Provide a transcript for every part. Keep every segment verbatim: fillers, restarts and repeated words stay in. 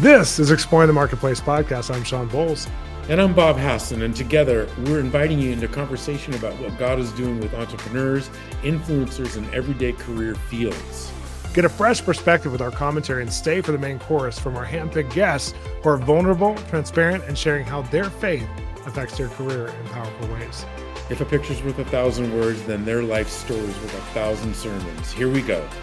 This is Exploring the Marketplace podcast. I'm Sean Bowles. And I'm Bob Hasson, and together we're inviting you into conversation about what God is doing with entrepreneurs, influencers, and everyday career fields. Get a fresh perspective with our commentary and stay for the main course from our handpicked guests who are vulnerable, transparent, and sharing how their faith affects their career in powerful ways. If a picture's worth a thousand words, then their life story's worth a thousand sermons. Here we go.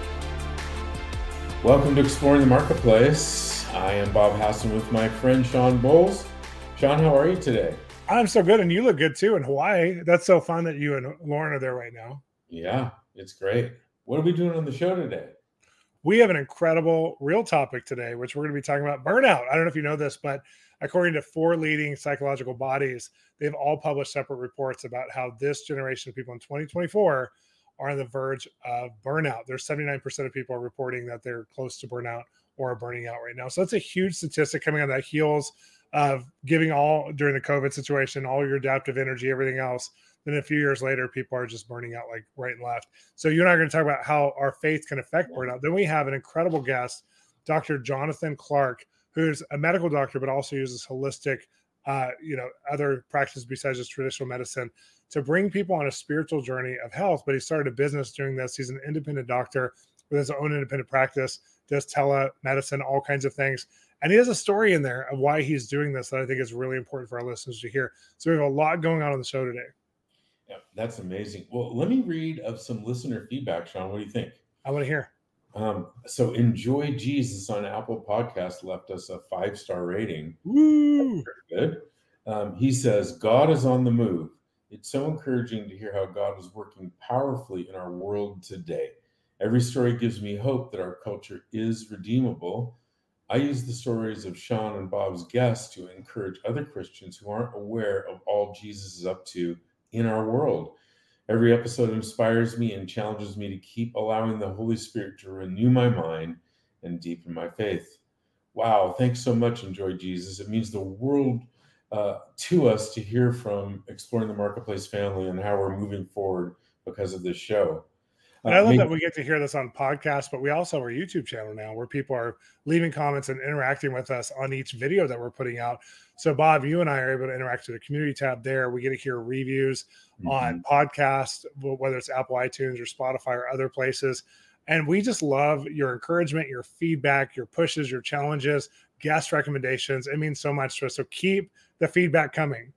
Welcome to Exploring the Marketplace. I am Bob Hasson with my friend Sean Bowles. Sean, how are you today? I'm so good, and you look good too in Hawaii. That's so fun that you and Lauren are there right now. Yeah, it's great. What are we doing on the show today? We have an incredible real topic today, which we're going to be talking about burnout. I don't know if you know this, but according to four leading psychological bodies, they've all published separate reports about how this generation of people in twenty twenty-four are on the verge of burnout. There's seventy-nine percent of people are reporting that they're close to burnout or are burning out right now. So that's a huge statistic coming on the heels of giving all during the COVID situation, all your adaptive energy, everything else. Then a few years later, people are just burning out like right and left. So you and I are going to talk about how our faith can affect burnout. Then we have an incredible guest, Doctor Jonathan Clark, who's a medical doctor, but also uses holistic, uh, you know, other practices besides just traditional medicine to bring people on a spiritual journey of health. But he started a business doing this. He's an independent doctor with his own independent practice, does telemedicine, all kinds of things. And he has a story in there of why he's doing this that I think is really important for our listeners to hear. So we have a lot going on on the show today. Yeah, that's amazing. Well, let me read of some listener feedback, Sean. What do you think? I want to hear. Um, so Enjoy Jesus on Apple Podcast left us a five-star rating. Woo! Good. Um, he says, God is on the move. It's so encouraging to hear how God is working powerfully in our world today. Every story gives me hope that our culture is redeemable. I use the stories of Sean and Bob's guests to encourage other Christians who aren't aware of all Jesus is up to in our world. Every episode inspires me and challenges me to keep allowing the Holy Spirit to renew my mind and deepen my faith. Wow, thanks so much, Enjoy Jesus. It means the world uh, to us to hear from Exploring the Marketplace family and how we're moving forward because of this show. And I love that we get to hear this on podcasts, but we also have our YouTube channel now where people are leaving comments and interacting with us on each video that we're putting out. So, Bob, you and I are able to interact with the community tab there. We get to hear reviews mm-hmm. on podcasts, whether it's Apple iTunes or Spotify or other places. And we just love your encouragement, your feedback, your pushes, your challenges, guest recommendations. It means so much to us. So keep the feedback coming.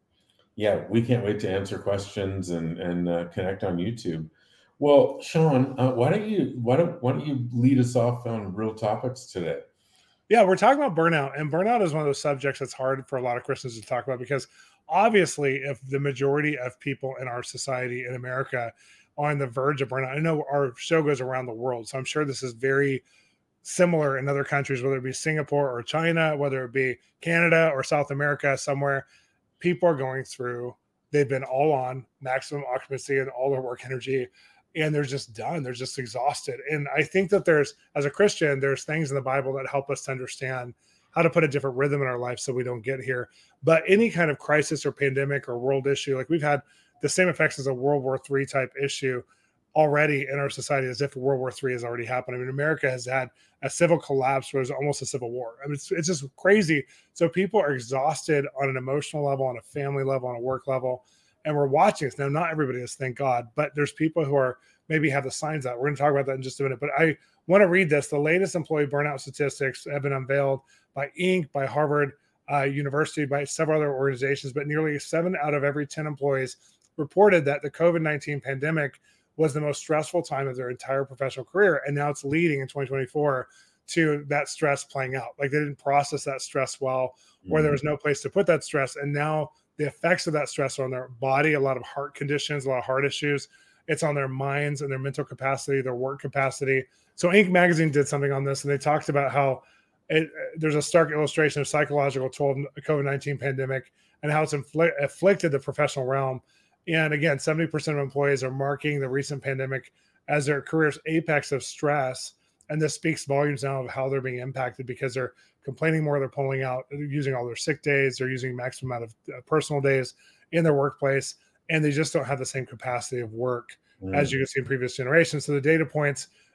Yeah, we can't wait to answer questions and, and uh, connect on YouTube. Well, Sean, uh, why don't you why don't why don't you lead us off on real topics today? Yeah, we're talking about burnout, and burnout is one of those subjects that's hard for a lot of Christians to talk about because obviously, if the majority of people in our society in America are on the verge of burnout, I know our show goes around the world, so I'm sure this is very similar in other countries, whether it be Singapore or China, whether it be Canada or South America, somewhere people are going through. They've been all on maximum occupancy and all their work energy. And they're just done. They're just exhausted. And I think that there's, as a Christian, there's things in the Bible that help us to understand how to put a different rhythm in our life so we don't get here. But any kind of crisis or pandemic or world issue, like we've had the same effects as a World War Three type issue already in our society as if World War Three has already happened. I mean, America has had a civil collapse where it was almost a civil war. I mean, it's, it's just crazy. So people are exhausted on an emotional level, on a family level, on a work level. And we're watching this. Now, not everybody is, thank God, but there's people who are maybe have the signs out. We're going to talk about that in just a minute. But I want to read this. The latest employee burnout statistics have been unveiled by Inc, by Harvard uh, University, by several other organizations. But nearly seven out of every ten employees reported that the COVID nineteen pandemic was the most stressful time of their entire professional career. And now it's leading in twenty twenty-four to that stress playing out. Like they didn't process that stress well, or mm-hmm. there was no place to put that stress. And now the effects of that stress are on their body, a lot of heart conditions, a lot of heart issues. It's on their minds and their mental capacity, their work capacity. So Inc magazine did something on this, and they talked about how it, there's a stark illustration of psychological toll of the COVID nineteen pandemic and how it's infl- afflicted the professional realm. And again, seventy percent of employees are marking the recent pandemic as their career's apex of stress. And this speaks volumes now of how they're being impacted because they're complaining more, they're pulling out, they're using all their sick days, they're using maximum amount of uh, personal days in their workplace, and they just don't have the same capacity of work mm. as you can see in previous generations. So the data points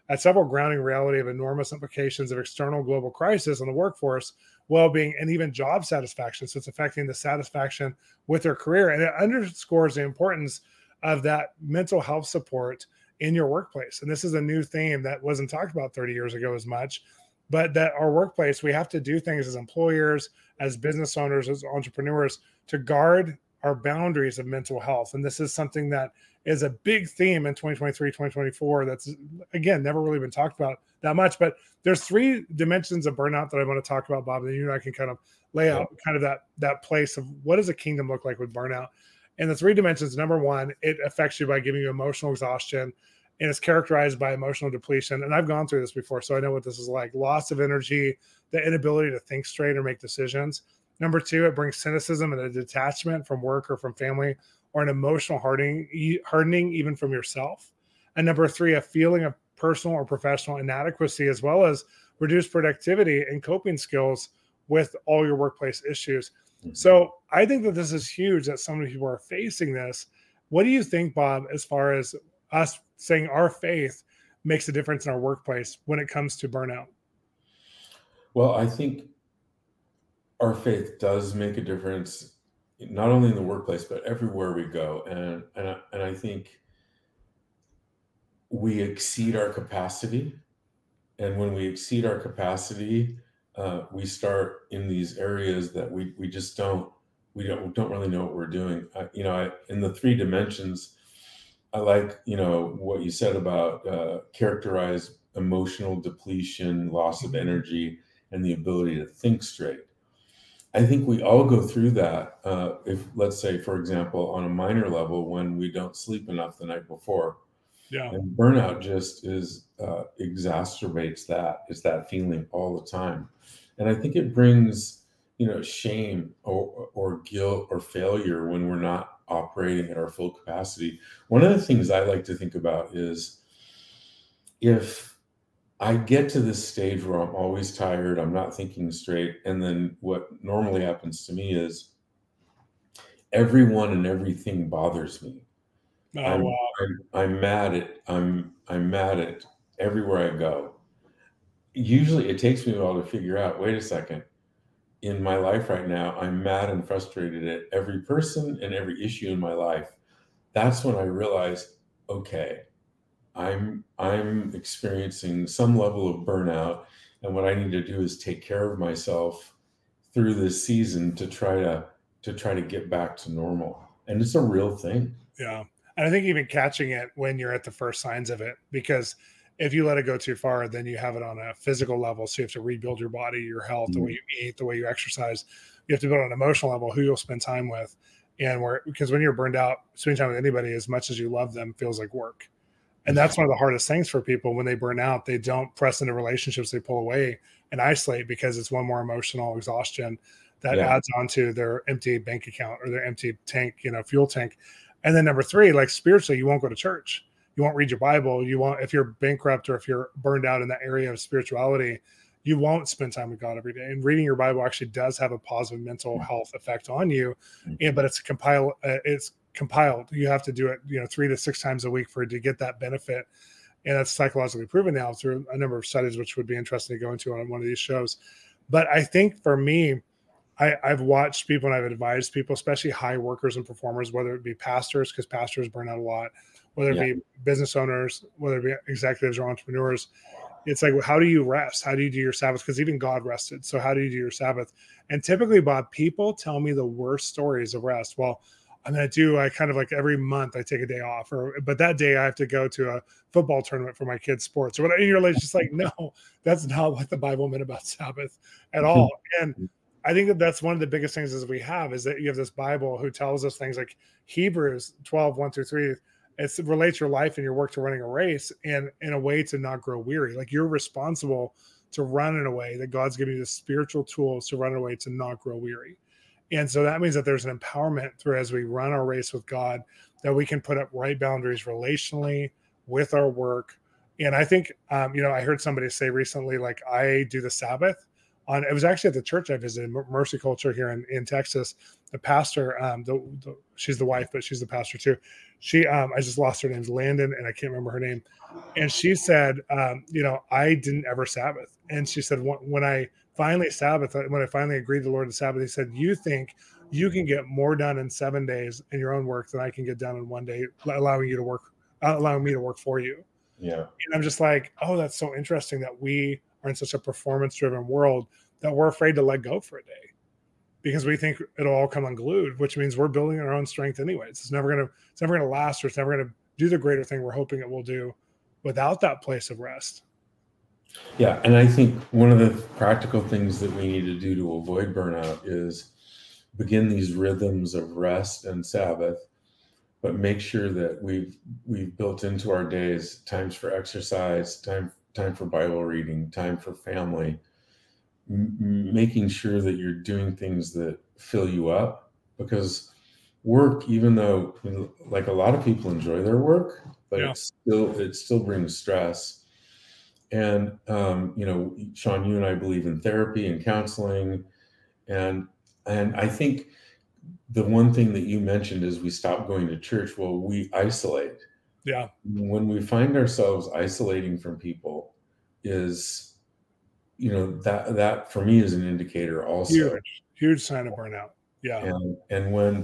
at several grounding reality of enormous implications of external global crisis on the workforce, well-being, and even job satisfaction. So it's affecting the satisfaction with their career. And it underscores the importance of that mental health support in your workplace. And this is a new theme that wasn't talked about thirty years ago as much, but that our workplace, we have to do things as employers, as business owners, as entrepreneurs to guard our boundaries of mental health. And this is something that is a big theme in twenty twenty-three, twenty twenty-four. That's, again, never really been talked about that much, but there's three dimensions of burnout that I want to talk about, Bob, and you and I can kind of lay out kind of that, that place of what does a kingdom look like with burnout? And the three dimensions, number one, it affects you by giving you emotional exhaustion, and it's characterized by emotional depletion. And I've gone through this before, so I know what this is like. Loss of energy, the inability to think straight or make decisions. Number two, it brings cynicism and a detachment from work or from family, or an emotional hardening, hardening even from yourself. And number three, a feeling of personal or professional inadequacy, as well as reduced productivity and coping skills with all your workplace issues. Mm-hmm. So I think that this is huge, that so many people are facing this. What do you think, Bob, as far as us saying our faith makes a difference in our workplace when it comes to burnout? Well, I think our faith does make a difference, not only in the workplace, but everywhere we go. And, and, I, and I think we exceed our capacity. And when we exceed our capacity, uh, we start in these areas that we, we just don't, we don't, don't really know what we're doing. I, you know, I, in the three dimensions, I like, you know, what you said about uh, characterize emotional depletion, loss of energy, and the ability to think straight. I think we all go through that. Uh, if, let's say, for example, on a minor level, when we don't sleep enough the night before, yeah, and burnout just is uh, exacerbates that. It's that feeling all the time, and I think it brings, you know, shame or or guilt or failure when we're not operating at our full capacity. One of the things I like to think about is if I get to this stage where I'm always tired, I'm not thinking straight, and then what normally happens to me is everyone and everything bothers me. oh, I'm, wow. I'm I'm mad at I'm I'm mad at everywhere I go. Usually, it takes me a while to figure out. Wait a second. In my life right now, I'm mad and frustrated at every person and every issue in my life. That's when I realize, okay, I'm I'm experiencing some level of burnout, and what I need to do is take care of myself through this season to try to to try to get back to normal. And it's a real thing. Yeah. And I think even catching it when you're at the first signs of it, because if you let it go too far, then you have it on a physical level. So you have to rebuild your body, your health, mm-hmm. the way you eat, the way you exercise. You have to build on an emotional level, who you'll spend time with. And where, because when you're burned out, spending time with anybody as much as you love them feels like work. And that's one of the hardest things for people when they burn out. They don't press into relationships, they pull away and isolate because it's one more emotional exhaustion that yeah. adds on to their empty bank account or their empty tank, you know, fuel tank. And then number three, like spiritually, you won't go to church. You won't read your Bible. You won't, if you're bankrupt or if you're burned out in that area of spirituality, you won't spend time with God every day. And reading your Bible actually does have a positive mental health effect on you. And, but it's compiled, uh, it's compiled. You have to do it, you know, three to six times a week for it to get that benefit. And that's psychologically proven now through a number of studies, which would be interesting to go into on one of these shows. But I think for me, I, I've watched people and I've advised people, especially high workers and performers, whether it be pastors, because pastors burn out a lot, whether it yeah. be business owners, whether it be executives or entrepreneurs. It's like, how do you rest? How do you do your Sabbath? Because even God rested. So how do you do your Sabbath? And typically, Bob, people tell me the worst stories of rest. Well, I'm going to do, I kind of like every month I take a day off, or, but that day I have to go to a football tournament for my kids' sports or whatever. And you're like, just like, no, that's not what the Bible meant about Sabbath at all. And I think that that's one of the biggest things is we have is that you have this Bible who tells us things like Hebrews twelve, one through three. It relates your life and your work to running a race and in a way to not grow weary. Like you're responsible to run in a way that God's giving you the spiritual tools to run in a way to not grow weary. And so that means that there's an empowerment through as we run our race with God, that we can put up right boundaries relationally with our work. And I think, um, you know, I heard somebody say recently, like I do the Sabbath on, it was actually at the church I visited, Mercy Culture here in, in Texas. The pastor, um, the, the, she's the wife, but she's the pastor too. She, um, I just lost her name's Landon, and I can't remember her name. And she said, um, you know, I didn't ever Sabbath. And she said, when I finally Sabbath, when I finally agreed to the Lord to Sabbath, he said, you think you can get more done in seven days in your own work than I can get done in one day, allowing you to work, uh, allowing me to work for you. Yeah. And I'm just like, oh, that's so interesting that we are in such a performance driven world that we're afraid to let go for a day because we think it'll all come unglued, which means we're building our own strength anyways. It's never going to, it's never going to last, or it's never going to do the greater thing we're hoping it will do without that place of rest. Yeah. And I think one of the practical things that we need to do to avoid burnout is begin these rhythms of rest and Sabbath, but make sure that we've we've built into our days times for exercise, time time for Bible reading, time for family, m- making sure that you're doing things that fill you up. Because work, even though like a lot of people enjoy their work, but Yeah. it's still it still brings stress. And um, you know, Sean, you and I believe in therapy and counseling, and and I think the one thing that you mentioned is we stop going to church. Well, we isolate. Yeah. When we find ourselves isolating from people, is, you know, that that for me is an indicator also. Huge, huge sign of burnout. Yeah. And and when,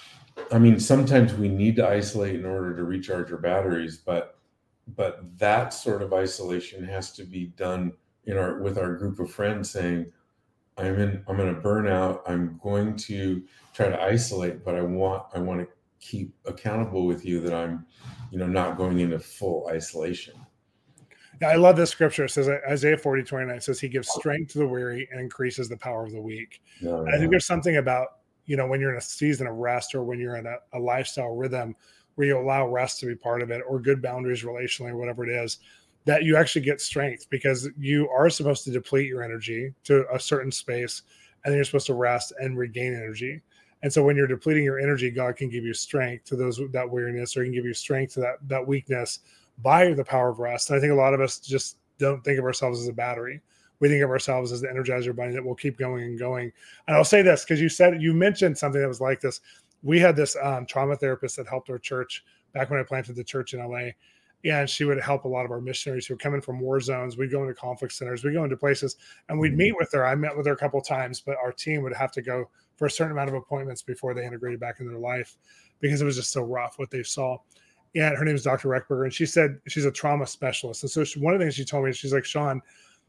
I mean, sometimes we need to isolate in order to recharge our batteries, but but that sort of isolation has to be done in our with our group of friends saying, I'm in, I'm in a burnout. I'm going to try to isolate, but I want, I want to keep accountable with you that I'm, you know, not going into full isolation. Yeah, I love this scripture. It says Isaiah forty, twenty-nine says he gives strength to the weary and increases the power of the weak. No, And I think there's something about, you know, when you're in a season of rest, or when you're in a, a lifestyle rhythm where you allow rest to be part of it, or good boundaries relationally, or whatever it is, that you actually get strength, because you are supposed to deplete your energy to a certain space, and then you're supposed to rest and regain energy. And so when you're depleting your energy, God can give you strength to those, that weariness, or he can give you strength to that, that weakness by the power of rest. And I think a lot of us just don't think of ourselves as a battery. We think of ourselves as the Energizer bunny that will keep going and going. And I'll say this, because you said, you mentioned something that was like this. We had this um, trauma therapist that helped our church back when I planted the church in L A. And she would help a lot of our missionaries who were coming from war zones. We'd go into conflict centers, we'd go into places, and we'd meet with her. I met with her a couple of times, but our team would have to go for a certain amount of appointments before they integrated back into their life, because it was just so rough what they saw. And her name is Doctor Reckberger, and she said she's a trauma specialist. And so she, one of the things she told me, she's like, Sean,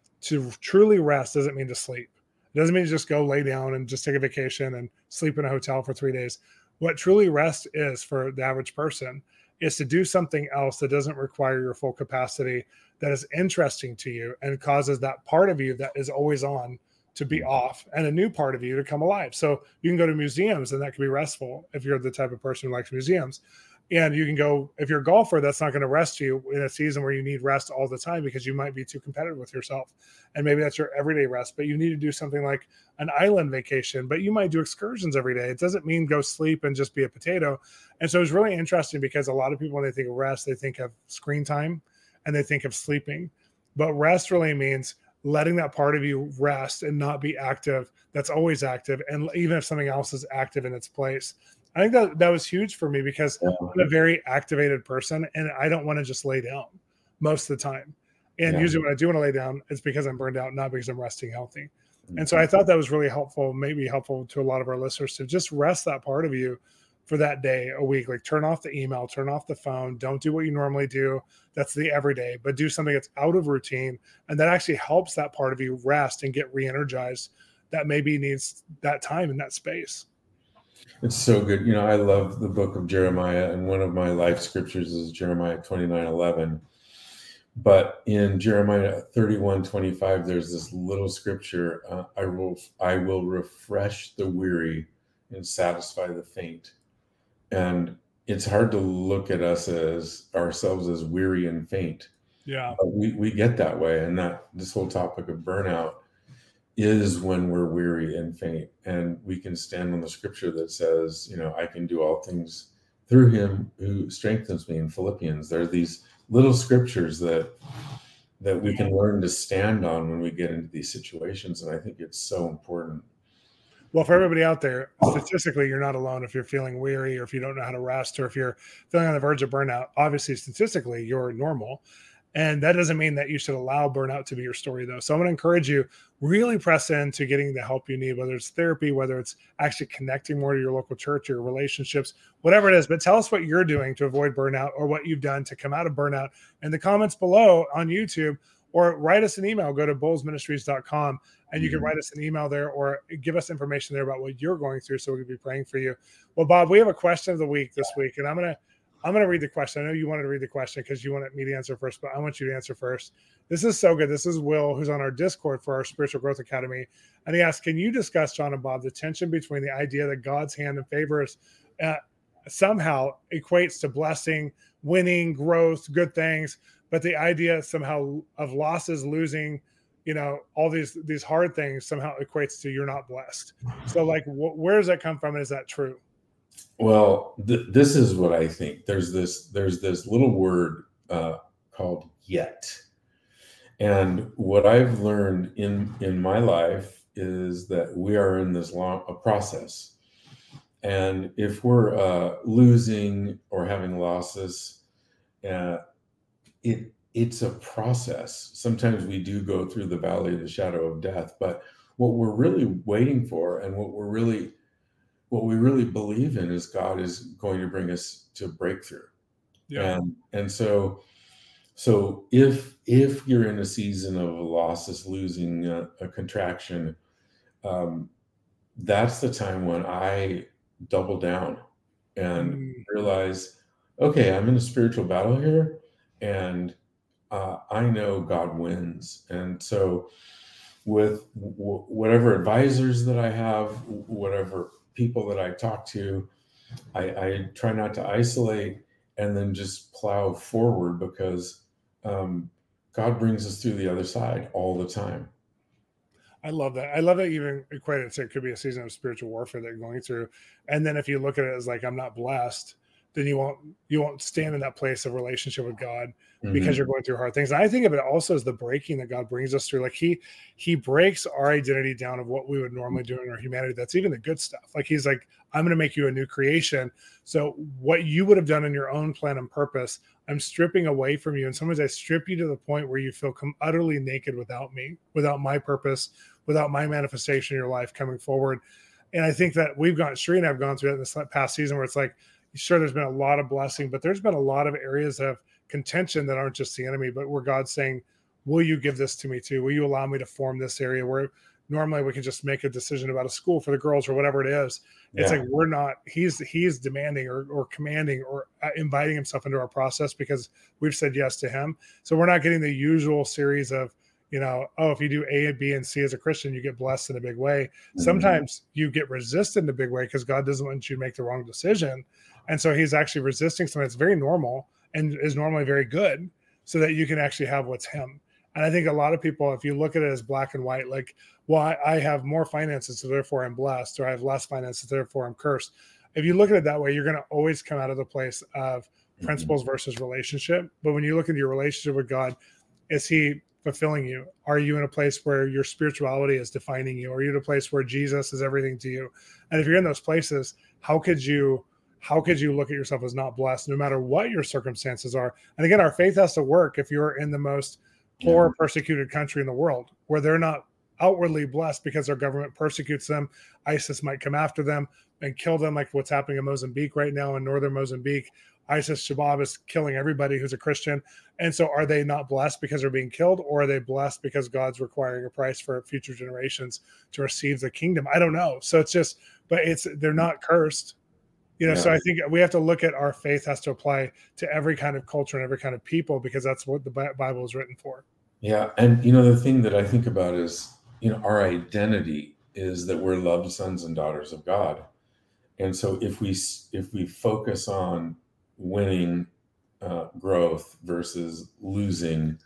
to truly rest doesn't mean to sleep. It doesn't mean to just go lay down and just take a vacation and sleep in a hotel for three days. What truly rest is for the average person is to do something else that doesn't require your full capacity, that is interesting to you and causes that part of you that is always on to be off, and a new part of you to come alive. So you can go to museums, and that can be restful if you're the type of person who likes museums. And you can go, if you're a golfer, that's not going to rest you in a season where you need rest all the time, because you might be too competitive with yourself. And maybe that's your everyday rest, but you need to do something like an island vacation, but you might do excursions every day. It doesn't mean go sleep and just be a potato. And so it's really interesting, because a lot of people, when they think of rest, they think of screen time and they think of sleeping. But rest really means letting that part of you rest and not be active. That's always active. And even if something else is active in its place. I think that that was huge for me, because I'm a very activated person, and I don't want to just lay down most of the time. And yeah. usually when I do want to lay down, it's because I'm burned out, not because I'm resting healthy. Mm-hmm. And so I thought that was really helpful, maybe helpful to a lot of our listeners, to just rest that part of you for that day, a week. Like turn off the email, turn off the phone. Don't do what you normally do. That's the everyday, but do something that's out of routine. And that actually helps that part of you rest and get re-energized that maybe needs that time in that space. It's so good. You know, I love the book of Jeremiah, and one of my life scriptures is Jeremiah twenty-nine eleven. But in Jeremiah thirty-one twenty-five, there's this little scripture, uh, I will I will refresh the weary and satisfy the faint. And it's hard to look at us as ourselves as weary and faint. Yeah. But we, we get that way. And that this whole topic of burnout is when we're weary and faint, and we can stand on the scripture that says, you know, I can do all things through him who strengthens me in Philippians. There are these little scriptures that that we can learn to stand on when we get into these situations. And I think it's so important. Well, for everybody out there, statistically, you're not alone if you're feeling weary or if you don't know how to rest or if you're feeling on the verge of burnout. Obviously, statistically, you're normal. And that doesn't mean that you should allow burnout to be your story, though. So I'm going to encourage you, really press into getting the help you need, whether it's therapy, whether it's actually connecting more to your local church, your relationships, whatever it is. But tell us what you're doing to avoid burnout or what you've done to come out of burnout in the comments below on YouTube, or write us an email. Go to bolles ministries dot com and you can write us an email there or give us information there about what you're going through so we can be praying for you. Well, Bob, we have a question of the week this week, and I'm going to I'm going to read the question. I know you wanted to read the question because you wanted me to answer first, but I want you to answer first. This is so good. This is Will, who's on our Discord for our Spiritual Growth Academy. And he asked, can you discuss, John and Bob, the tension between the idea that God's hand and favors uh, somehow equates to blessing, winning, growth, good things, but the idea somehow of losses, losing, you know, all these these hard things somehow equates to you're not blessed. So like, wh- where does that come from? And is that true? Well, th- this is what I think. There's this there's this little word uh, called yet. And what I've learned in in my life is that we are in this long a process. And if we're uh, losing or having losses, uh, it it's a process. Sometimes we do go through the valley of the shadow of death, but what we're really waiting for and what we're really what we really believe in is God is going to bring us to breakthrough. Yeah. And and so so if if you're in a season of losses, losing, a, a contraction, um, that's the time when I double down and mm. realize, okay, I'm in a spiritual battle here, and uh, I know God wins. And so with w- whatever advisors that I have, whatever people that I talk to, I, I try not to isolate and then just plow forward, because um, God brings us through the other side all the time. I love that. I love that you even equate it to it could be a season of spiritual warfare that you're going through. And then if you look at it as like, I'm not blessed, then you won't you won't stand in that place of relationship with God because mm-hmm. you're going through hard things. And I think of it also as the breaking that God brings us through. Like he he breaks our identity down of what we would normally do in our humanity. That's even the good stuff. Like he's like, I'm going to make you a new creation. So what you would have done in your own plan and purpose, I'm stripping away from you. And sometimes I strip you to the point where you feel com- utterly naked without me, without my purpose, without my manifestation in your life coming forward. And I think that we've gone, Sheree and I've gone through it in this past season where it's like, sure, there's been a lot of blessing, but there's been a lot of areas of contention that aren't just the enemy, but where God's saying, will you give this to me too? Will you allow me to form this area where normally we can just make a decision about a school for the girls or whatever it is. It's yeah. like, we're not, he's, he's demanding or, or commanding or inviting himself into our process because we've said yes to him. So we're not getting the usual series of, you know, oh, if you do A and B and C as a Christian, you get blessed in a big way. Mm-hmm. Sometimes you get resisted in a big way because God doesn't want you to make the wrong decision. And so he's actually resisting something that's very normal and is normally very good so that you can actually have what's him. And I think a lot of people, if you look at it as black and white, like, well, I, I have more finances, so therefore I'm blessed, or I have less finances, therefore I'm cursed. If you look at it that way, you're going to always come out of the place of principles mm-hmm. versus relationship. But when you look into your relationship with God, is he fulfilling you? Are you in a place where your spirituality is defining you? Are you in a place where Jesus is everything to you? And if you're in those places, how could you how could you look at yourself as not blessed no matter what your circumstances are? And again, our faith has to work if you're in the most poor, yeah. persecuted country in the world where they're not outwardly blessed because their government persecutes them. ISIS might come after them and kill them, like what's happening in Mozambique right now in northern Mozambique. ISIS Shabab is killing everybody who's a Christian. And so are they not blessed because they're being killed, or are they blessed because God's requiring a price for future generations to receive the kingdom? I don't know. So it's just, but it's, they're not cursed. You know, yeah. So I think we have to look at our faith has to apply to every kind of culture and every kind of people, because that's what the Bible is written for. Yeah. And, you know, the thing that I think about is, you know, our identity is that we're loved sons and daughters of God. And so if we, if we focus on winning, uh, growth versus losing,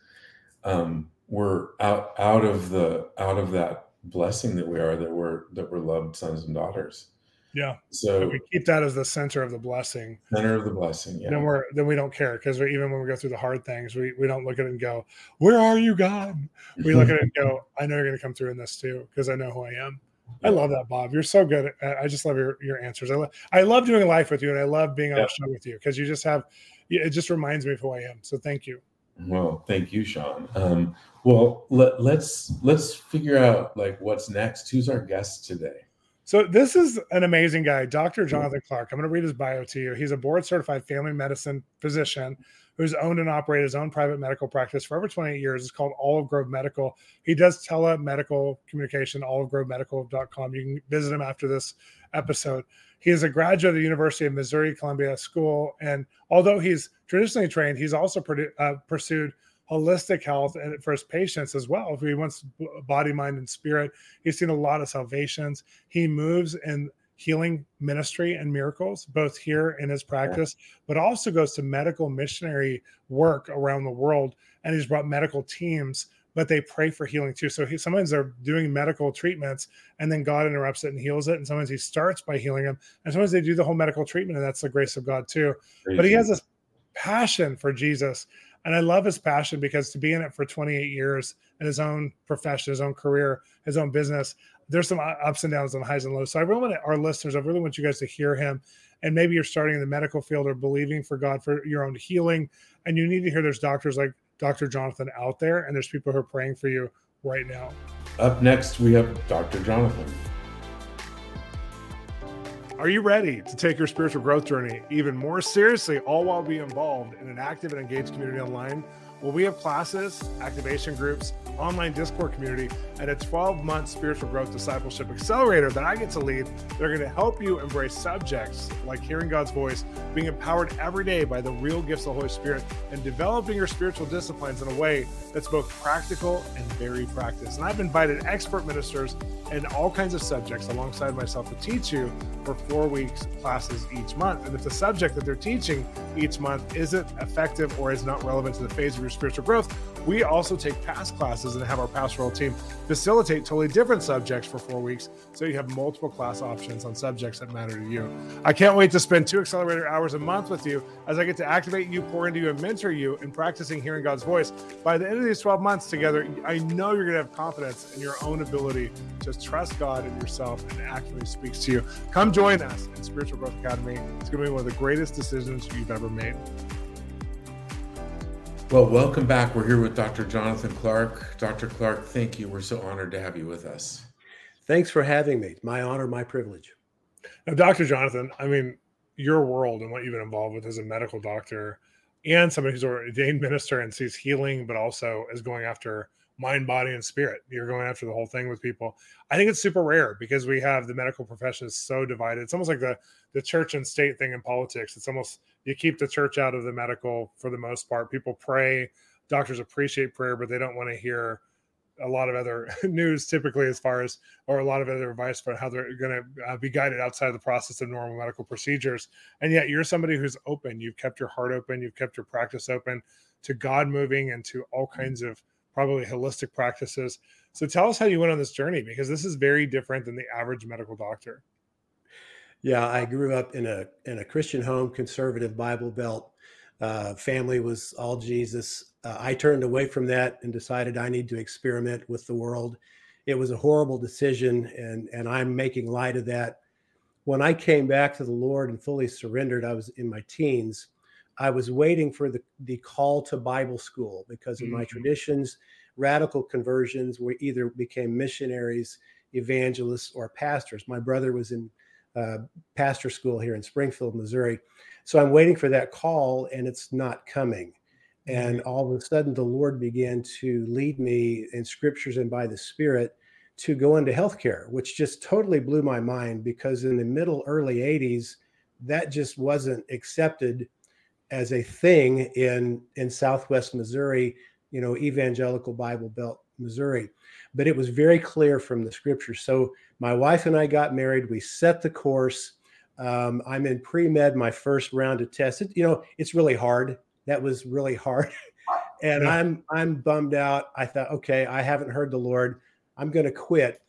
um, we're out, out of the, out of that blessing that we are, that we're, that we're loved sons and daughters. Yeah. So if we keep that as the center of the blessing, center of the blessing. Yeah. Then we're then we don't care, because we, even when we go through the hard things, we we don't look at it and go, "Where are you, God?" We look at it and go, "I know you're going to come through in this too, because I know who I am." Yeah. I love that, Bob. You're so good. At, I just love your your answers. I love I love doing life with you, and I love being on yeah. the show with you, because you just have it just reminds me of who I am. So thank you. Well, thank you, Sean. Um, well, let, let's let's figure out like what's next. Who's our guest today? So this is an amazing guy, Doctor Jonathan Clark. I'm going to read his bio to you. He's a board-certified family medicine physician who's owned and operated his own private medical practice for over twenty-eight years. It's called Olive Grove Medical. He does telemedical communication, olive grove medical dot com. You can visit him after this episode. He is a graduate of the University of Missouri Columbia School, and although he's traditionally trained, he's also produ- uh, pursued holistic health and for his patients as well. If he wants body, mind, and spirit, he's seen a lot of salvations. He moves in healing ministry and miracles, both here in his practice, but also goes to medical missionary work around the world. And he's brought medical teams, but they pray for healing too. So he, sometimes they're doing medical treatments and then God interrupts it and heals it. And sometimes he starts by healing them. And sometimes they do the whole medical treatment, and that's the grace of God too. Crazy. But he has this passion for Jesus. And I love his passion, because to be in it for twenty-eight years in his own profession, his own career, his own business, there's some ups and downs and highs and lows. So I really want to, our listeners, I really want you guys to hear him. And maybe you're starting in the medical field or believing for God for your own healing, and you need to hear there's doctors like Doctor Jonathan out there, and there's people who are praying for you right now. Up next, we have Doctor Jonathan. Are you ready to take your spiritual growth journey even more seriously, all while being involved in an active and engaged community online? Well, we have classes, activation groups, online Discord community, and a twelve-month spiritual growth discipleship accelerator that I get to lead. They're going to help you embrace subjects like hearing God's voice, being empowered every day by the real gifts of the Holy Spirit, and developing your spiritual disciplines in a way that's both practical and very practiced. And I've invited expert ministers in all kinds of subjects alongside myself to teach you for four weeks classes each month. And if the subject that they're teaching each month isn't effective or is not relevant to the phase of your spiritual growth, we also take past classes and have our pastoral team facilitate totally different subjects for four weeks, so you have multiple class options on subjects that matter to you. I can't wait to spend two accelerator hours a month with you as I get to activate you, pour into you, and mentor you in practicing hearing God's voice. By the end of these twelve months together, I know you're going to have confidence in your own ability to trust God and yourself, and it accurately speaks to you. Come join us in Spiritual Growth Academy. It's going to be one of the greatest decisions you've ever made. Well, welcome back. We're here with Doctor Jonathan Clark. Doctor Clark, thank you. We're so honored to have you with us. Thanks for having me. My honor, my privilege. Now, Doctor Jonathan, I mean, your world and what you've been involved with as a medical doctor and somebody who's an ordained minister and sees healing, but also is going after mind, body, and spirit. You're going after the whole thing with people. I think it's super rare, because we have the medical profession is so divided. It's almost like the, the church and state thing in politics. It's almost, you keep the church out of the medical for the most part. People pray, doctors appreciate prayer, but they don't want to hear a lot of other news typically, as far as, or a lot of other advice for how they're going to uh, be guided outside of the process of normal medical procedures. And yet you're somebody who's open. You've kept your heart open. You've kept your practice open to God moving and to all kinds of probably holistic practices. So tell us how you went on this journey, because this is very different than the average medical doctor. Yeah, I grew up in a in a Christian home, conservative Bible Belt. Uh, family was all Jesus. Uh, I turned away from that and decided I need to experiment with the world. It was a horrible decision, and and I'm making light of that. When I came back to the Lord and fully surrendered, I was in my teens. I was waiting for the, the call to Bible school, because of mm-hmm. my traditions. Radical conversions were either became missionaries, evangelists, or pastors. My brother was in uh, pastor school here in Springfield, Missouri. So I'm waiting for that call, and it's not coming. And mm-hmm. all of a sudden, the Lord began to lead me in scriptures and by the Spirit to go into healthcare, which just totally blew my mind, because in the middle, early eighties, that just wasn't accepted as a thing in, in Southwest Missouri, you know, evangelical Bible Belt, Missouri. But it was very clear from the scripture. So my wife and I got married. We set the course. Um, I'm in pre-med, my first round of tests. It, you know, it's really hard. That was really hard. And yeah. I'm I'm bummed out. I thought, okay, I haven't heard the Lord. I'm going to quit.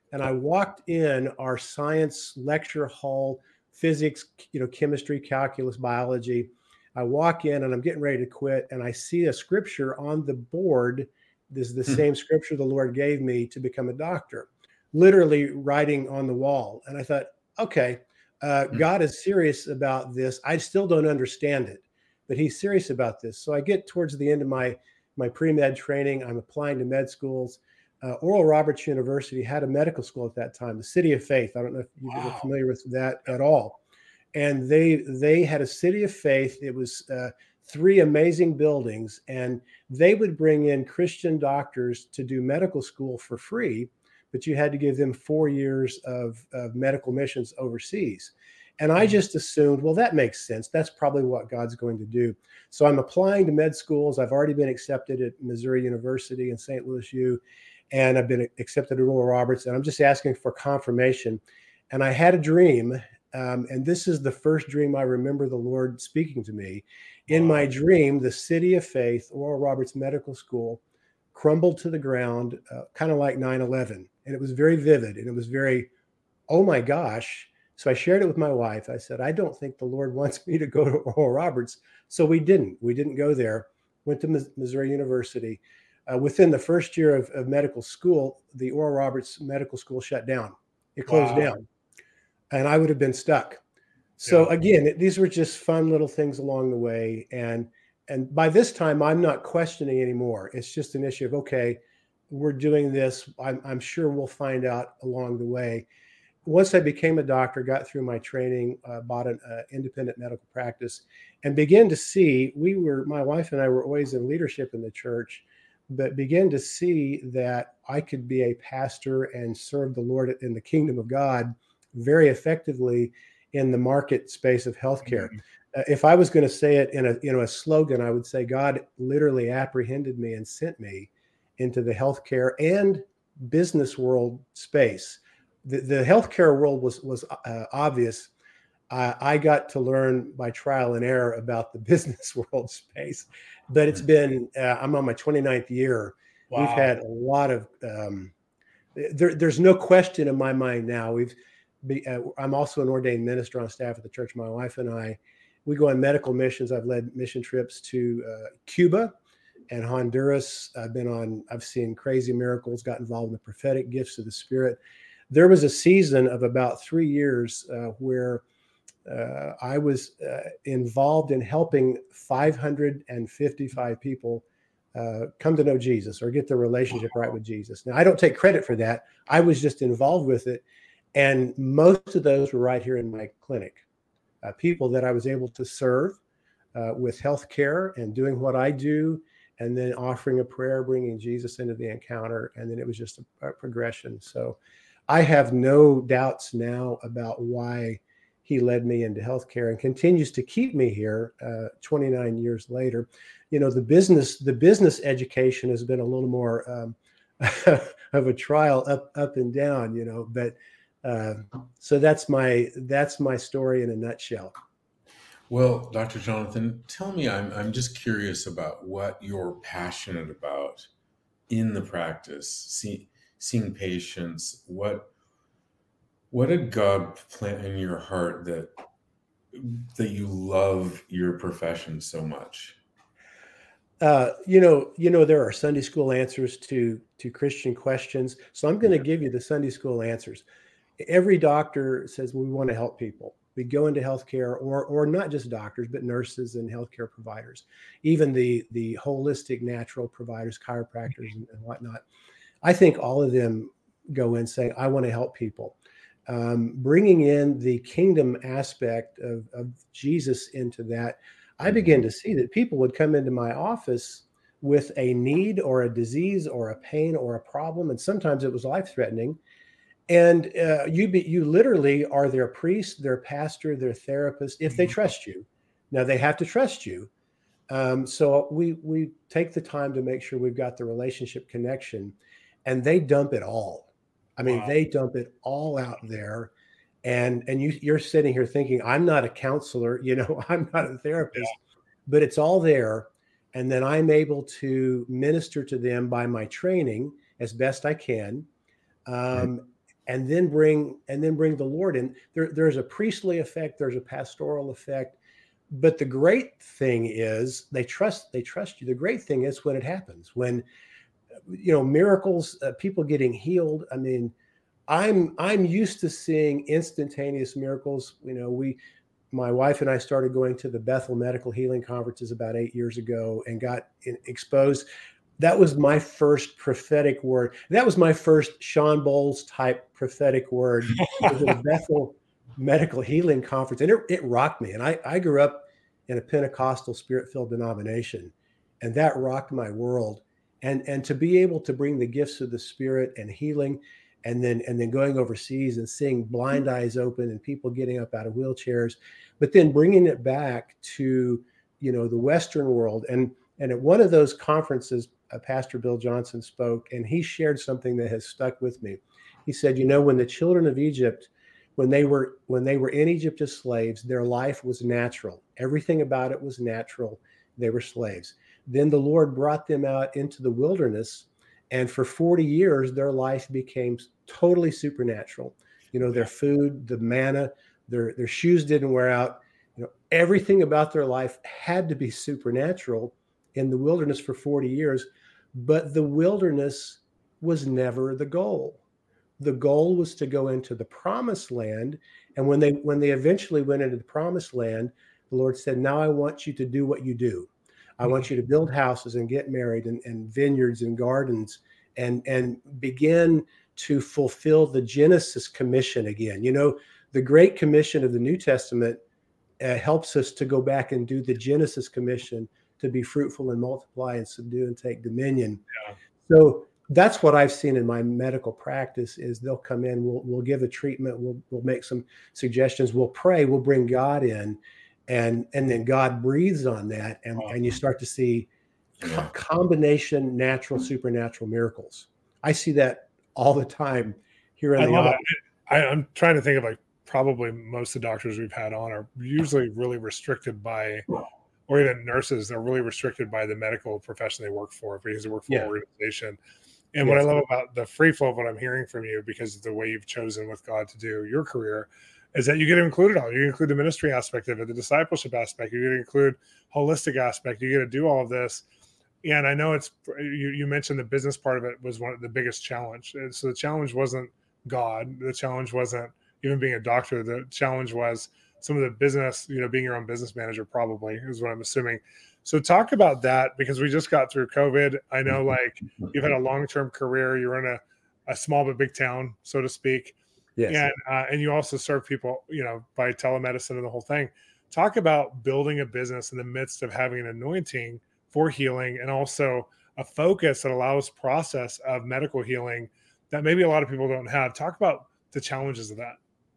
And I walked in our science lecture hall, physics, you know, chemistry, calculus, biology. I walk in and I'm getting ready to quit, and I see a scripture on the board. This is the same scripture the Lord gave me to become a doctor, literally writing on the wall. And I thought, okay, uh, God is serious about this. I still don't understand it, but he's serious about this. So I get towards the end of my, my pre-med training. I'm applying to med schools. Uh, Oral Roberts University had a medical school at that time, the City of Faith. I don't know if you were Wow. familiar with that at all. And they they had a City of Faith. It was uh, three amazing buildings, and they would bring in Christian doctors to do medical school for free, but you had to give them four years of, of medical missions overseas. And I just assumed, well, that makes sense. That's probably what God's going to do. So I'm applying to med schools. I've already been accepted at Missouri University and Saint Louis U, and I've been accepted at Oral Roberts, and I'm just asking for confirmation. And I had a dream. Um, and this is the first dream I remember the Lord speaking to me. In my dream, the City of Faith, Oral Roberts Medical School, crumbled to the ground, uh, kind of like nine eleven. And it was very vivid, and it was very, oh my gosh. So I shared it with my wife. I said, I don't think the Lord wants me to go to Oral Roberts. So we didn't. We didn't go there. Went to Missouri University. Uh, within the first year of, of medical school, the Oral Roberts Medical School shut down. It closed Wow. down. And I would have been stuck. So Yeah. again, these were just fun little things along the way. And and by this time, I'm not questioning anymore. It's just an issue of, okay, we're doing this. I'm, I'm sure we'll find out along the way. Once I became a doctor, got through my training, uh, bought an uh, independent medical practice, and began to see, we were, my wife and I were always in leadership in the church, but began to see that I could be a pastor and serve the Lord in the kingdom of God very effectively in the market space of healthcare. Mhm. Uh, if I was going to say it in a you know a slogan, I would say God literally apprehended me and sent me into the healthcare and business world space. The, the healthcare world was was uh, obvious. I, I got to learn by trial and error about the business world space, but it's been uh, I'm on my twenty-ninth year. Wow. We've had a lot of um, there, there's no question in my mind now. We've Be, uh, I'm also an ordained minister on staff at the church. My wife and I, we go on medical missions. I've led mission trips to uh, Cuba and Honduras. I've been on, I've seen crazy miracles, got involved in the prophetic gifts of the Spirit. There was a season of about three years uh, where uh, I was uh, involved in helping five hundred fifty-five people uh, come to know Jesus or get their relationship right with Jesus. Now, I don't take credit for that. I was just involved with it. And most of those were right here in my clinic, uh, people that I was able to serve uh, with healthcare and doing what I do, and then offering a prayer, bringing Jesus into the encounter. And then it was just a, a progression. So I have no doubts now about why he led me into healthcare and continues to keep me here uh, twenty-nine years later. You know, the business, the business education has been a little more um, of a trial up, up and down, you know, but Uh, so that's my that's my story in a nutshell. Well, Doctor Jonathan, tell me, I'm I'm just curious about what you're passionate about in the practice, see, seeing patients. What what did God plant in your heart that that you love your profession so much? Uh, you know, you know, there are Sunday school answers to to Christian questions. So I'm going to give you the Sunday school answers. Every doctor says we want to help people. We go into healthcare, or or not just doctors, but nurses and healthcare providers, even the the holistic natural providers, chiropractors and, and whatnot. I think all of them go in saying, I want to help people. Um, bringing in the kingdom aspect of, of Jesus into that, I began to see that people would come into my office with a need or a disease or a pain or a problem, and sometimes it was life-threatening. And uh, you be, you literally are their priest, their pastor, their therapist, if they trust you. Now they have to trust you. Um, so we we take the time to make sure we've got the relationship connection, and they dump it all. I mean, Wow. they dump it all out there, and and you you're sitting here thinking, I'm not a counselor, you know, I'm not a therapist, Yeah. but it's all there, and then I'm able to minister to them by my training as best I can. Um, and then bring and then bring the Lord in. There, there's a priestly effect, there's a pastoral effect. But the great thing is they trust they trust you. The great thing is when it happens, when you know miracles, uh, people getting healed. I mean, I'm I'm used to seeing instantaneous miracles. You know, we my wife and I started going to the Bethel Medical Healing Conferences about eight years ago and got in, exposed. That was my first prophetic word. That was my first Sean Bowles type prophetic word. It was a Bethel Medical Healing Conference, and it, it rocked me. And I, I grew up in a Pentecostal spirit-filled denomination, and that rocked my world. And, and to be able to bring the gifts of the Spirit and healing, and then and then going overseas and seeing blind eyes open and people getting up out of wheelchairs, but then bringing it back to, you know, the Western world. And, and at one of those conferences, uh, Pastor Bill Johnson spoke, and he shared something that has stuck with me. He said, you know, when the children of Egypt, when they were when they were in Egypt as slaves, their life was natural. Everything about it was natural. They were slaves. Then the Lord brought them out into the wilderness, and for forty years, their life became totally supernatural. You know, their food, the manna, their their shoes didn't wear out. You know, everything about their life had to be supernatural in the wilderness for forty years, but the wilderness was never the goal. The goal was to go into the promised land. And when they when they eventually went into the promised land, the Lord said, now I want you to do what you do. I want you to build houses and get married, and, and vineyards and gardens, and, and begin to fulfill the Genesis commission again. You know, the Great Commission of the New Testament uh, helps us to go back and do the Genesis commission, to be fruitful and multiply and subdue and take dominion. Yeah. So that's what I've seen in my medical practice is they'll come in, we'll, we'll give a treatment, we'll, we'll make some suggestions, we'll pray, we'll bring God in, and, and then God breathes on that. And, and you start to see co- combination, natural, supernatural miracles. I see that all the time here in I the love office. it. I, I'm trying to think of like probably most of the doctors we've had on are usually really restricted by, or even nurses, they're really restricted by the medical profession they work for because they work for yeah. an organization. And yes. what I love about the free flow of what I'm hearing from you, because of the way you've chosen with God to do your career, is that you get to include it all. You include the ministry aspect of it, the discipleship aspect. You get to include holistic aspect. You get to do all of this. And I know it's, you, you mentioned the business part of it was one of the biggest challenge. And so the challenge wasn't God. The challenge wasn't even being a doctor. The challenge was some of the business, you know, being your own business manager probably is what I'm assuming. So talk about that, because we just got through COVID. I know like you've had a long-term career. You're in a, a small but big town, so to speak. Yes. And, uh, and you also serve people, you know, by telemedicine and the whole thing. Talk about building a business in the midst of having an anointing for healing, and also a focus that allows process of medical healing that maybe a lot of people don't have. Talk about the challenges of that.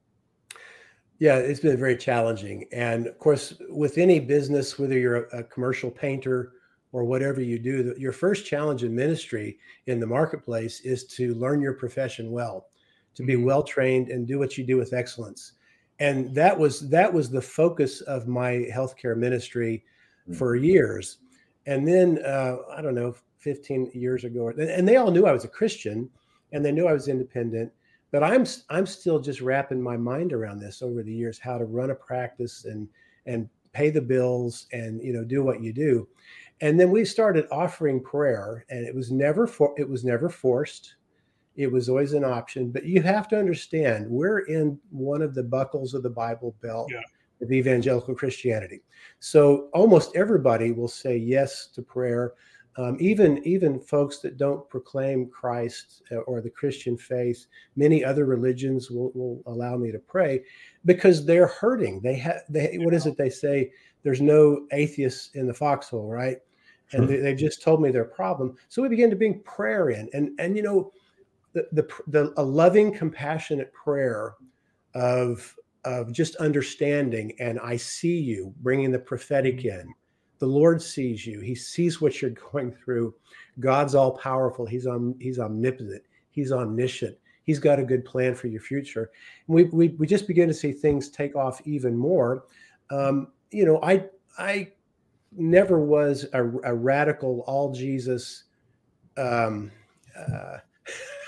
Yeah, it's been very challenging. And of course, with any business, whether you're a, a commercial painter or whatever you do, your first challenge in ministry in the marketplace is to learn your profession well, to be well trained and do what you do with excellence. And that was that was the focus of my healthcare ministry for years. And then, uh, I don't know, fifteen years ago, and they all knew I was a Christian and they knew I was independent. But I'm I'm still just wrapping my mind around this over the years, how to run a practice and and pay the bills and, you know, do what you do. And then we started offering prayer, and it was never for it was never forced. It was always an option. But you have to understand, we're in one of the buckles of the Bible Belt yeah. of evangelical Christianity. So almost everybody will say yes to prayer. Um, even even folks that don't proclaim Christ or the Christian faith, many other religions will, will allow me to pray because they're hurting. They have, they, what is it they say? There's no atheists in the foxhole, right? And they, they just told me their problem. So we began to bring prayer in, and and you know, the the, the a loving, compassionate prayer of of just understanding, and I see you, bringing the prophetic in. The Lord sees you. He sees what you're going through. God's all powerful. He's om, he's omnipotent. He's omniscient. He's got a good plan for your future. And we we we just begin to see things take off even more. Um, you know, I I never was a, a radical all Jesus. Um, uh,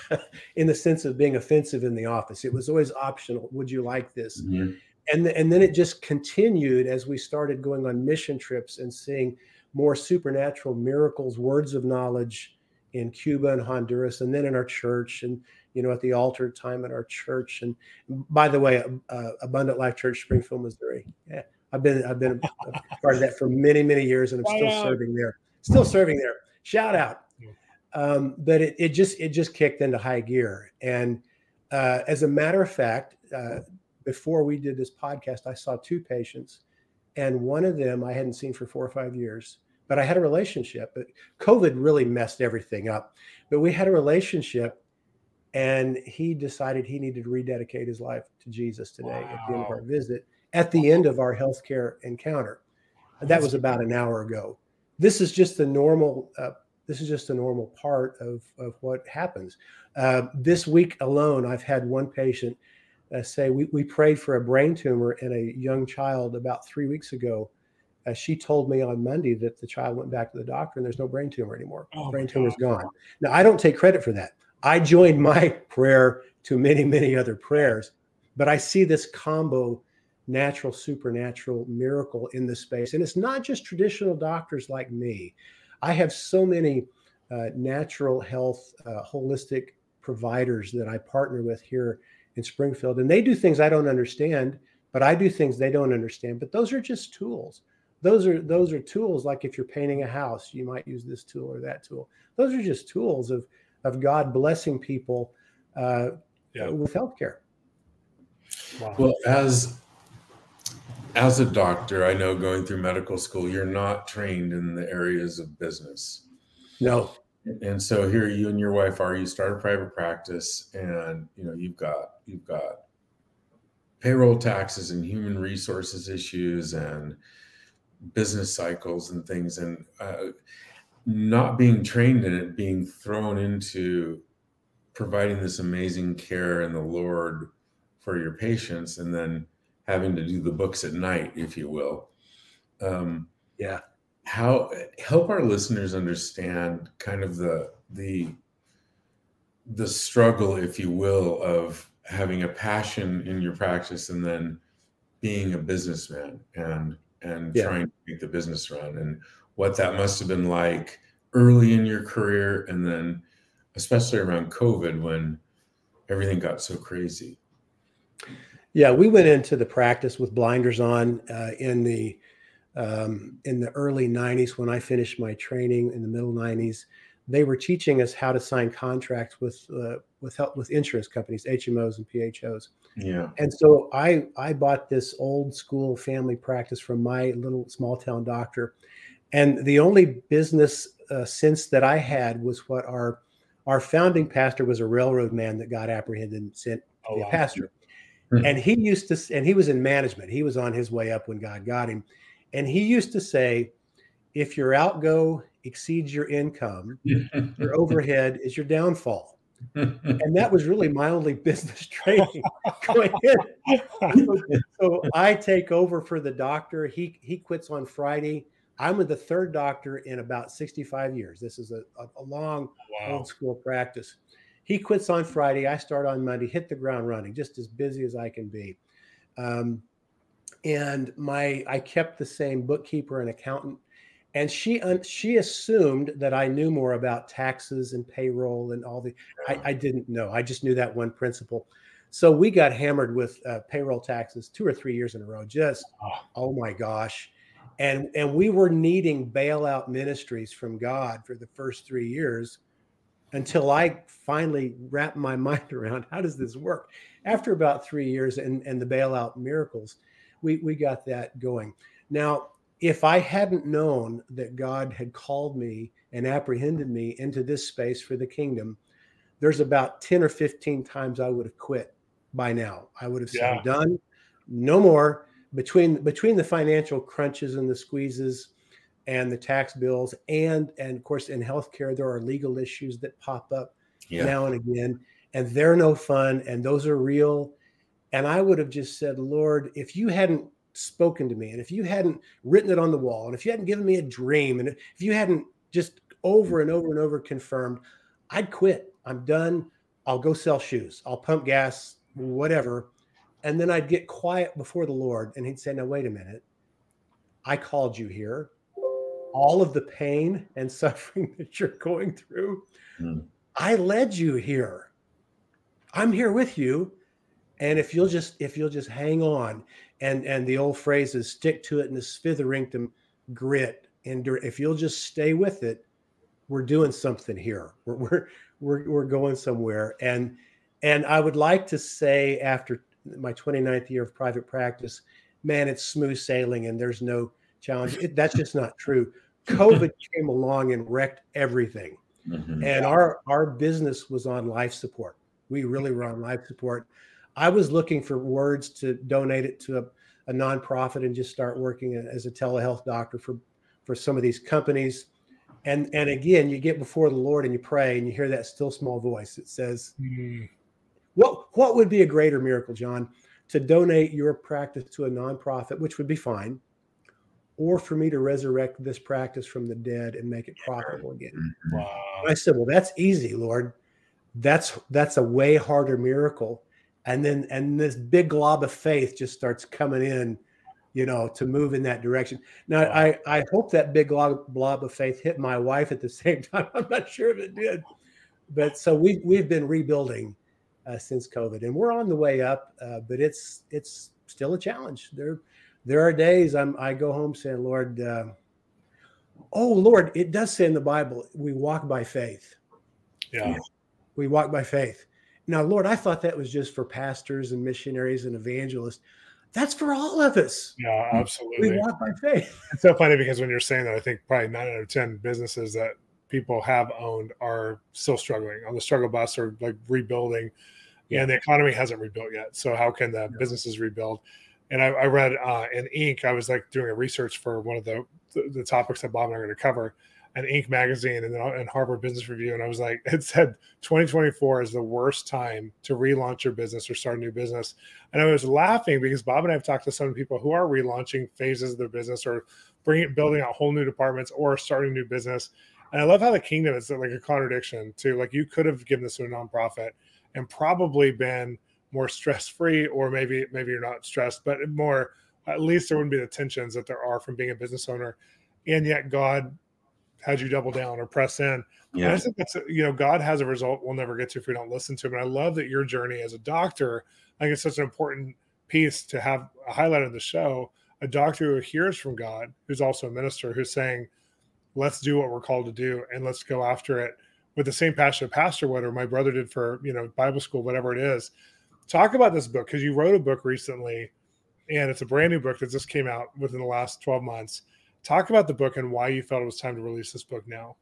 in the sense of being offensive in the office. It was always optional. Would you like this? Mm-hmm. And, the, and then it just continued as we started going on mission trips and seeing more supernatural miracles, words of knowledge in Cuba and Honduras, and then in our church, and you know, at the altar time at our church. And by the way, uh, Abundant Life Church, Springfield, Missouri. Yeah, I've been I've been a part of that for many many years, and I'm still Wow. serving there. Still serving there. Shout out. Um, but it it just it just kicked into high gear. And uh, as a matter of fact, uh, before we did this podcast, I saw two patients, and one of them I hadn't seen for four or five years. But I had a relationship. But COVID really messed everything up. But we had a relationship, and he decided he needed to rededicate his life to Jesus today wow. at the end of our visit, at the end of our healthcare encounter. That was about an hour ago. This is just the normal. Uh, this is just a normal part of of what happens. Uh, this week alone, I've had one patient uh, say we we prayed for a brain tumor in a young child about three weeks ago. Uh, she told me on Monday that the child went back to the doctor and there's no brain tumor anymore. Oh, brain tumor's gone. Now, I don't take credit for that. I joined my prayer to many, many other prayers, but I see this combo, natural, supernatural miracle in this space. And it's not just traditional doctors like me. I have so many uh, natural health, uh, holistic providers that I partner with here in Springfield. And they do things I don't understand, but I do things they don't understand. But those are just tools. Those are those are tools. Like if you're painting a house, you might use this tool or that tool. Those are just tools of of God blessing people uh, yeah. with healthcare. Wow. Well, as as a doctor, I know going through medical school, you're not trained in the areas of business. No. And so here, you and your wife are. You start a private practice, and you know you've got you've got payroll taxes and human resources issues and business cycles and things, and uh, not being trained in it, being thrown into providing this amazing care in the Lord for your patients, and then having to do the books at night, if you will. Um, yeah. How help our listeners understand kind of the the the struggle, if you will, of having a passion in your practice and then being a businessman and and yeah. trying to make the business run, and what that must have been like early in your career, and then especially around COVID when everything got so crazy. Yeah, we went into the practice with blinders on uh, in the um, in the early nineties when I finished my training in the middle nineties. They were teaching us how to sign contracts with uh, with help with insurance companies, H M Os and P H Os. Yeah. And so I I bought this old school family practice from my little small town doctor, and the only business uh, sense that I had was what our our founding pastor was a railroad man that got apprehended and sent to oh, be a pastor. Wow. And he used to, and he was in management. He was on his way up when God got him. And he used to say, if your outgo exceeds your income, your overhead is your downfall. And that was really my only business training going in. So, so I take over for the doctor. He he quits on Friday. I'm with the third doctor in about sixty-five years. This is a, a long wow. old school practice. He quits on Friday. I start on Monday, hit the ground running, just as busy as I can be. Um, and my I kept the same bookkeeper and accountant. And she she assumed that I knew more about taxes and payroll and all the. I, I didn't know. I just knew that one principle. So we got hammered with uh, payroll taxes two or three years in a row. Just oh, oh my gosh, and and we were needing bailout ministries from God for the first three years, until I finally wrapped my mind around how does this work. After about three years and and the bailout miracles, we we got that going. Now, if I hadn't known that God had called me and apprehended me into this space for the kingdom, there's about ten or fifteen times I would have quit by now. I would have said, yeah. done, no more. Between between the financial crunches and the squeezes and the tax bills, and, and of course, in healthcare, there are legal issues that pop up yeah. now and again, and they're no fun, and those are real. And I would have just said, Lord, if you hadn't spoken to me, and if you hadn't written it on the wall, and if you hadn't given me a dream, and if you hadn't just over and over and over confirmed, I'd quit. I'm done. I'll go sell shoes. I'll pump gas, whatever. And then I'd get quiet before the Lord. And he'd say, now, wait a minute. I called you here. All of the pain and suffering that you're going through, mm. I led you here. I'm here with you. And if you'll just, if you'll just hang on, and, and the old phrase is stick to it in the Svitherington grit. And if you'll just stay with it, we're doing something here. We're, we're, we're, we're going somewhere. And, and I would like to say after my twenty-ninth year of private practice, man, it's smooth sailing and there's no challenge. It, that's just not true. COVID came along and wrecked everything. Mm-hmm. And our, our business was on life support. We really were on life support. I was looking for words to donate it to a, a nonprofit and just start working as a telehealth doctor for, for some of these companies. And, and again, you get before the Lord and you pray and you hear that still small voice. It says, mm-hmm. what, what would be a greater miracle, John, to donate your practice to a nonprofit, which would be fine, or for me to resurrect this practice from the dead and make it profitable again? Wow. And I said, well, that's easy, Lord. That's, that's a way harder miracle. And then, and this big glob of faith just starts coming in, you know, to move in that direction. Now, wow. I, I hope that big glob, glob of faith hit my wife at the same time. I'm not sure if it did, but so we, we've been rebuilding uh, since COVID, and we're on the way up, uh, but it's, it's still a challenge. There, there are days I'm, I go home saying, Lord, uh, oh Lord, it does say in the Bible, we walk by faith. Yeah. We walk by faith. Now, Lord, I thought that was just for pastors and missionaries and evangelists. That's for all of us. Yeah, absolutely. We walk by faith. It's so funny because when you're saying that, I think probably nine out of ten businesses that people have owned are still struggling on the struggle bus or like rebuilding. Yeah. And the economy hasn't rebuilt yet. So how can the yeah. businesses rebuild? And I, I read uh, in Inc, I was like doing a research for one of the, the, the topics that Bob and I are going to cover, an Inc magazine and then and Harvard Business Review. And I was like, it said twenty twenty-four is the worst time to relaunch your business or start a new business. And I was laughing because Bob and I have talked to some people who are relaunching phases of their business or bringing, building out whole new departments or starting a new business. And I love how the kingdom is like a contradiction to like, you could have given this to a nonprofit and probably been more stress-free, or maybe, maybe you're not stressed, but more, at least there wouldn't be the tensions that there are from being a business owner. And yet God had you double down or press in. Yeah. And I think that's, you know, God has a result we'll never get to if we don't listen to him. And I love that your journey as a doctor, I think it's such an important piece to have a highlight of the show, a doctor who hears from God, who's also a minister, who's saying, let's do what we're called to do and let's go after it with the same passion a pastor would, or my brother did for, you know, Bible school, whatever it is. Talk about this book, because you wrote a book recently and it's a brand new book that just came out within the last twelve months. Talk about the book and why you felt it was time to release this book now.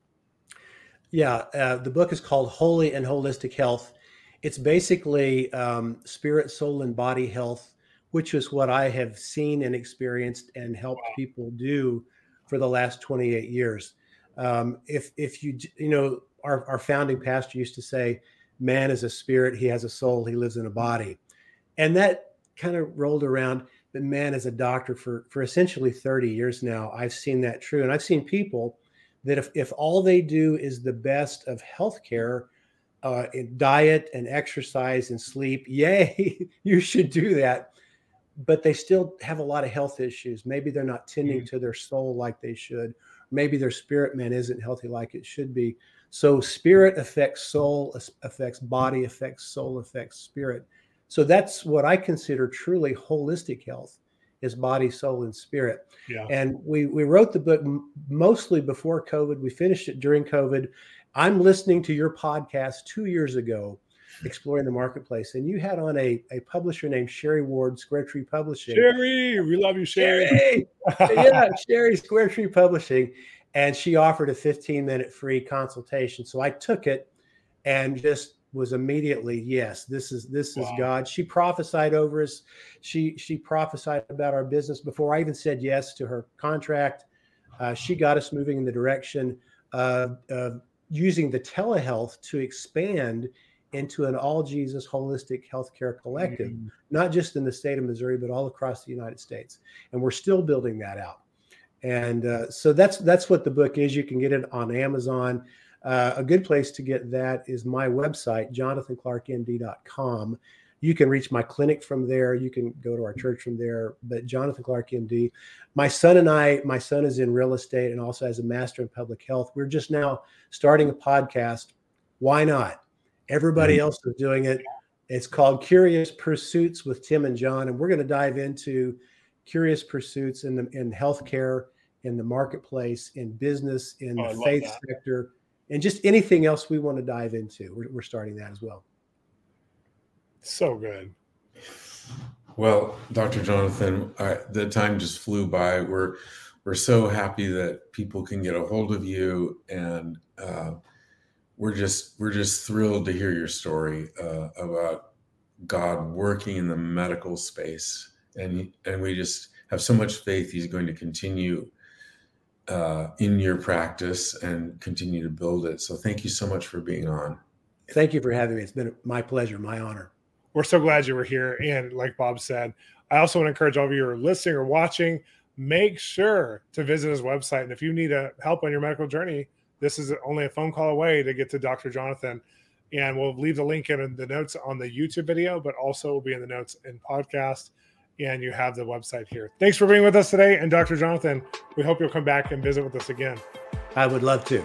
Yeah, uh, the book is called Holy and Holistic Health. It's basically um, spirit, soul, and body health, which is what I have seen and experienced and helped wow. people do for the last twenty-eight years. Um, if if you you know, our, our founding pastor used to say, man is a spirit, he has a soul, he lives in a body. And that kind of rolled around. But man, as a doctor for, for essentially thirty years now, I've seen that true. And I've seen people that if, if all they do is the best of healthcare, uh, in diet and exercise and sleep, yay, you should do that. But they still have a lot of health issues. Maybe they're not tending mm-hmm. to their soul like they should. Maybe their spirit man isn't healthy like it should be. So spirit affects soul, affects body, affects soul, affects spirit. So that's what I consider truly holistic health, is body, soul, and spirit. Yeah. And we we wrote the book mostly before COVID. We finished it during COVID. I'm listening to your podcast two years ago, Exploring the Marketplace, and you had on a, a publisher named Sherry Ward, Square Tree Publishing. Sherry, we love you, Sherry. Sherry. Yeah, Sherry, Square Tree Publishing. And she offered a fifteen minute free consultation. So I took it and just was immediately, yes, this is this is wow. God. She prophesied over us. She she prophesied about our business before I even said yes to her contract. Uh, she got us moving in the direction of, of using the telehealth to expand into an all Jesus holistic healthcare collective, mm-hmm. not just in the state of Missouri, but all across the United States. And we're still building that out. And uh, so that's that's what the book is. You can get it on Amazon. uh, a good place to get that is my website, jonathan clark m d dot com. You can reach my clinic from there. You can go to our church from there, but Jonathan Clark M D. My son and I, my son is in real estate and also has a master in public health. We're just now starting a podcast. Why not? Everybody else is doing it. It's called Curious Pursuits with Tim and John, and we're going to dive into curious pursuits in the in healthcare, in the marketplace, in business, in Oh, I the love faith that. sector, and just anything else we want to dive into. We're, we're starting that as well. So good. Well, Doctor Jonathan, I, the time just flew by. We're we're so happy that people can get a hold of you, and uh, we're just we're just thrilled to hear your story uh, about God working in the medical space, and and we just have so much faith He's going to continue uh, in your practice and continue to build it. So, thank you so much for being on. Thank you for having me. It's been my pleasure, my honor. We're so glad you were here. And like Bob said, I also want to encourage all of you who are listening or watching, make sure to visit his website. And if you need a help on your medical journey, this is only a phone call away to get to Doctor Jonathan. And we'll leave the link in the notes on the YouTube video, but also will be in the notes in podcast. And you have the website here. Thanks for being with us today. And Doctor Jonathan, we hope you'll come back and visit with us again. I would love to.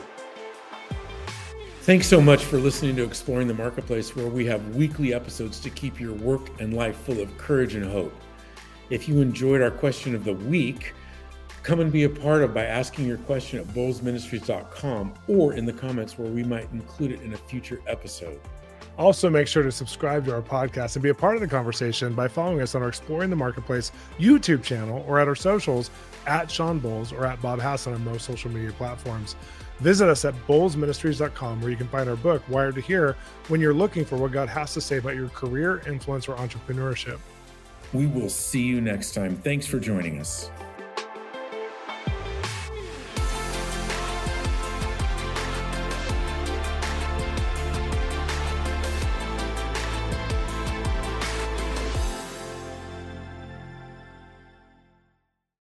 Thanks so much for listening to Exploring the Marketplace, where we have weekly episodes to keep your work and life full of courage and hope. If you enjoyed our question of the week, come and be a part of by asking your question at bowles ministries dot com or in the comments where we might include it in a future episode. Also, make sure to subscribe to our podcast and be a part of the conversation by following us on our Exploring the Marketplace YouTube channel or at our socials at Sean Bowles or at Bob Hassan on most social media platforms. Visit us at bowles ministries dot com, where you can find our book, Wired to Hear, when you're looking for what God has to say about your career, influence, or entrepreneurship. We will see you next time. Thanks for joining us.